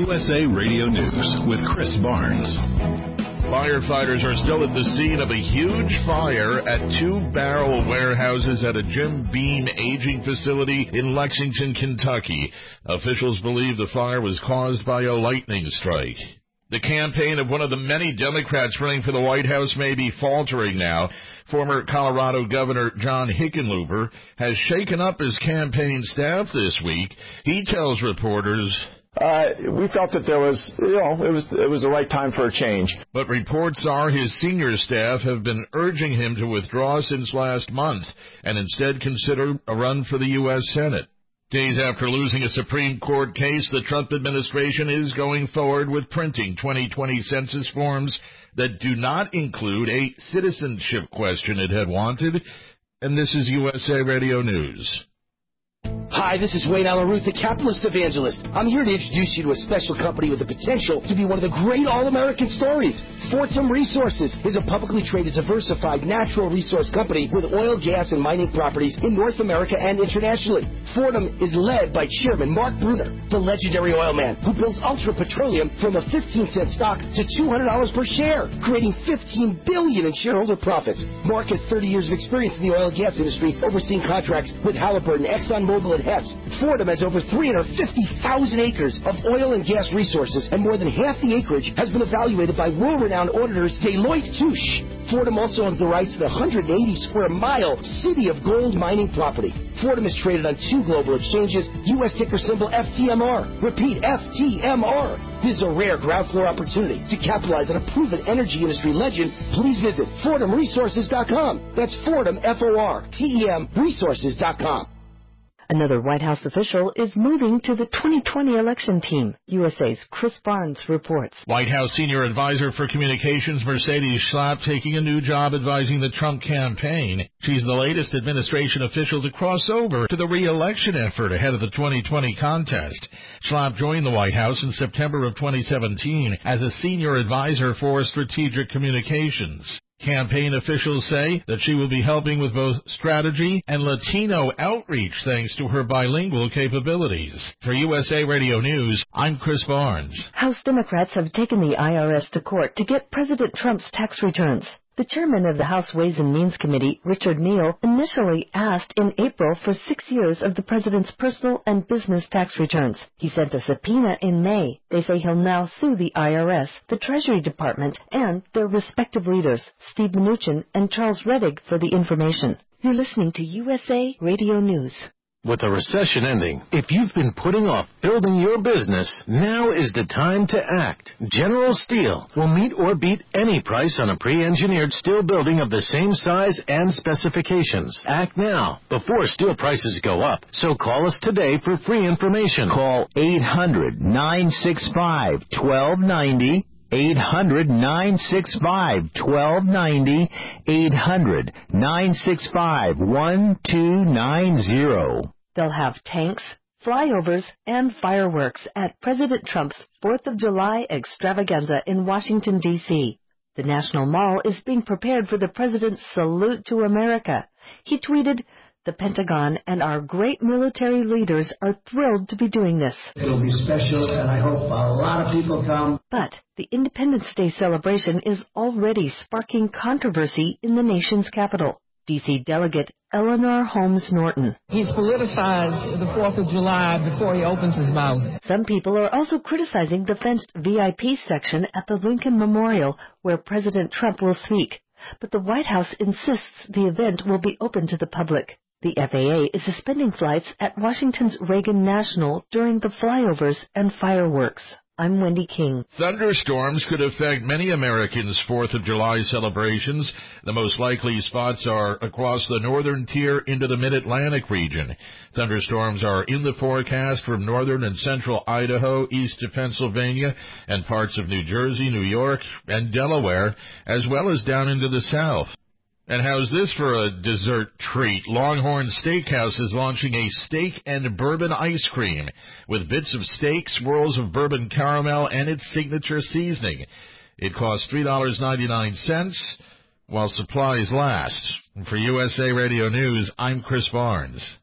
USA Radio News with Chris Barnes. Firefighters are still at the scene of a huge fire at two barrel warehouses at a Jim Beam aging facility in Lexington, Kentucky. Officials believe the fire was caused by a lightning strike. The campaign of one of the many Democrats running for the White House may be faltering now. Former Colorado Governor John Hickenlooper has shaken up his campaign staff this week. He tells reporters, we felt that there was, it was the right time for a change. But reports are his senior staff have been urging him to withdraw since last month and instead consider a run for the U.S. Senate. Days after losing a Supreme Court case, the Trump administration is going forward with printing 2020 census forms that do not include a citizenship question it had wanted. And this is USA Radio News. Hi, this is Wayne Allen Ruth, the capitalist evangelist. I'm here to introduce you to a special company with the potential to be one of the great all-American stories. Fortum Resources is a publicly traded, diversified natural resource company with oil, gas, and mining properties in North America and internationally. Fortum is led by Chairman Mark Brunner, the legendary oil man who builds Ultra Petroleum from a 15-cent stock to $200 per share, creating $15 billion in shareholder profits. Mark has 30 years of experience in the oil and gas industry, overseeing contracts with Halliburton, ExxonMobil, and Hess. Fortum has over 350,000 acres of oil and gas resources, and more than half the acreage has been evaluated by world-renowned auditors Deloitte Touche. Fortum also owns the rights to the 180-square-mile City of Gold mining property. Fortum is traded on two global exchanges, U.S. ticker symbol FTMR. Repeat, FTMR. This is a rare ground floor opportunity to capitalize on a proven energy industry legend. Please visit FortumResources.com. That's Fortum, F-O-R-T-E-M, Resources.com. Another White House official is moving to the 2020 election team. USA's Chris Barnes reports. White House senior advisor for communications Mercedes Schlapp taking a new job advising the Trump campaign. She's the latest administration official to cross over to the re-election effort ahead of the 2020 contest. Schlapp joined the White House in September of 2017 as a senior advisor for strategic communications. Campaign officials say that she will be helping with both strategy and Latino outreach thanks to her bilingual capabilities. For USA Radio News, I'm Chris Barnes. House Democrats have taken the IRS to court to get President Trump's tax returns. The chairman of the House Ways and Means Committee, Richard Neal, initially asked in April for 6 years of the president's personal and business tax returns. He sent a subpoena in May. They say he'll now sue the IRS, the Treasury Department, and their respective leaders, Steve Mnuchin and Charles Rettig, for the information. You're listening to USA Radio News. With the recession ending, if you've been putting off building your business, now is the time to act. General Steel will meet or beat any price on a pre-engineered steel building of the same size and specifications. Act now, before steel prices go up. So call us today for free information. Call 800-965-1290. 800-965-1290, 800-965-1290. They'll have tanks, flyovers, and fireworks at President Trump's 4th of July extravaganza in Washington, D.C. The National Mall is being prepared for the president's salute to America. He tweeted, "The Pentagon and our great military leaders are thrilled to be doing this. It'll be special, and I hope a lot of people come." But the Independence Day celebration is already sparking controversy in the nation's capital. D.C. Delegate Eleanor Holmes Norton. He's politicized the 4th of July before he opens his mouth. Some people are also criticizing the fenced VIP section at the Lincoln Memorial where President Trump will speak. But the White House insists the event will be open to the public. The FAA is suspending flights at Washington's Reagan National during the flyovers and fireworks. I'm Wendy King. Thunderstorms could affect many Americans' 4th of July celebrations. The most likely spots are across the northern tier into the mid-Atlantic region. Thunderstorms are in the forecast from northern and central Idaho, east to Pennsylvania, and parts of New Jersey, New York, and Delaware, as well as down into the south. And how's this for a dessert treat? Longhorn Steakhouse is launching a steak and bourbon ice cream with bits of steak, swirls of bourbon caramel, and its signature seasoning. It costs $3.99 while supplies last. For USA Radio News, I'm Chris Barnes.